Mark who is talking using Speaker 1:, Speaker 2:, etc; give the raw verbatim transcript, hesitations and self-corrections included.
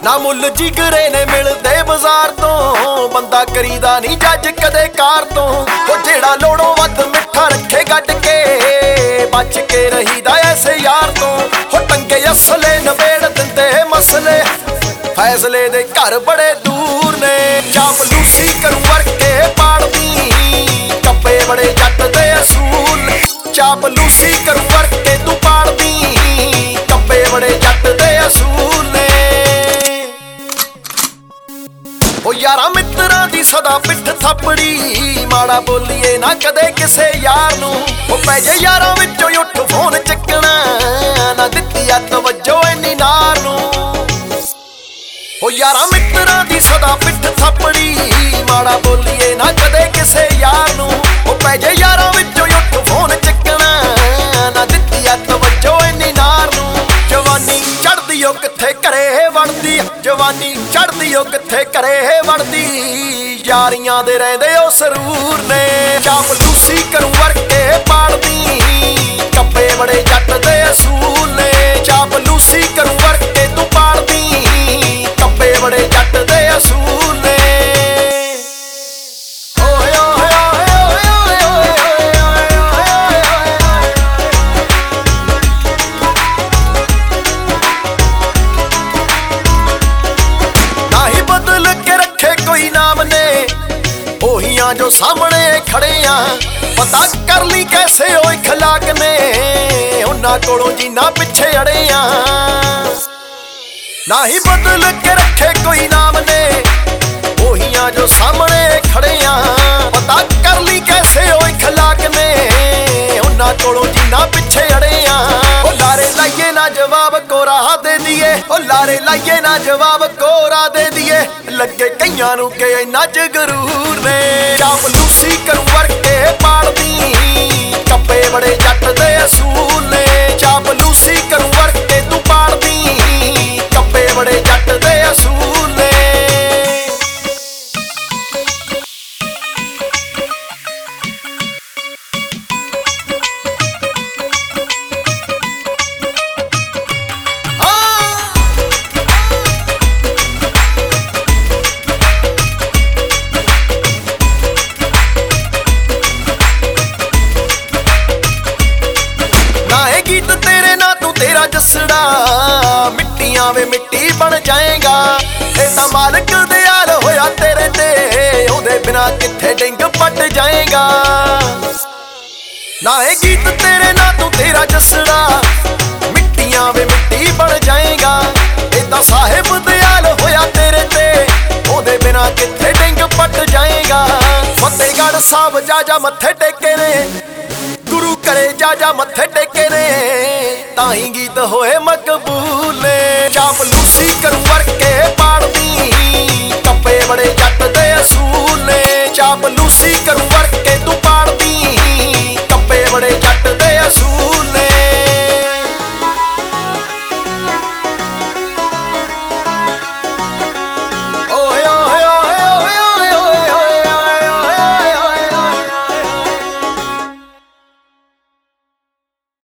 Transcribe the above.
Speaker 1: ना मुल जिगरे ने मिलदे बाजार तो बंदा करीदा नहीं जज कदे कार तो जेड़ा लोड़ों वध मिठा रखे गड के बच के रहीदा ऐसे यार तो हो टंगे असले नवेड़ दिंदे मसले फैसले दे घर बड़े दूर ने चापलूसी करूं वर्के पाड़दी कप्पे बड़े जट दे असूल चापलूसी करूं वर्के तू पाड़दी कप्पे बड़े जट दे असूल ने ओ यारा मित्रा दी सदा पिठ थपड़ी माड़ा बोलिए ना कदे किसे यार नू ओ पै जे यारां विचों उठ फोन चकना ना दित्ती आ तवज्जो इन्नी नार नू ओ यारा मित्रा दी सदा पिठ थपड़ी माड़ा बोलिए ना कदे किसे यार नू ओ पै जे यारां विचों उठ फोन चकना ना दित्ती आ तवज्जो इन्नी नार नू जवानी चढ़दी ओ किथे घरे वड़दी जवानी चढ़दी ओ किथे घरे वड़दी यारियां दे रहिंदे ओ सरूर ने चापलूसी करूं वर्के पाड़दी कप्पे बड़े जट दे असूल ने चापलूसी करूं वर्के तू पाड़दी कप्पे बड़े जट दे असूल ने जो सामने खड़े आ पता कर ली कैसे ओ इखलाक ने उन्हां कोलों जिन्ना पिछे अड़े आ ना ही बदल के रखे कोई नाम ने ओहियां जो सामने खड़े आ पता कर ली कैसे ओ इखलाक ने उन्हां कोलों जिन्ना पिछे अड़े आ ओ लारे लाइए ना जवाब कोरा दे दिए ओ लारे लाइए ना जवाब कोरा दे दिए लगे कईयां नूं के इन्ना च गरूर ने चापलूसी करूं वर्के पाड़दी कप्पे बड़े जट दे असूल ने चापलूसी करूं वर्के तू पाड़दी कप्पे बड़े जट दे असूल ने जसड़ा मिट्टियां वे मिट्टी बन जाएगा ए तां मालिक दयाल होया तेरे ते ओदे बिना किथे डिंग पट जाएगा ना ए गीत तेरे ना तू तेरा जसड़ा मिट्टियां वे मिट्टी बन जाएगा ए तां साहिब दयाल होया तेरे ते ओदे बिना किथे डिंग पट जाएगा फतेहगढ़ साहब जा जा मत्थे टेके ने गुरु करे जा जा मत्थे टेके ने ताही गीत होए मकबूल ने।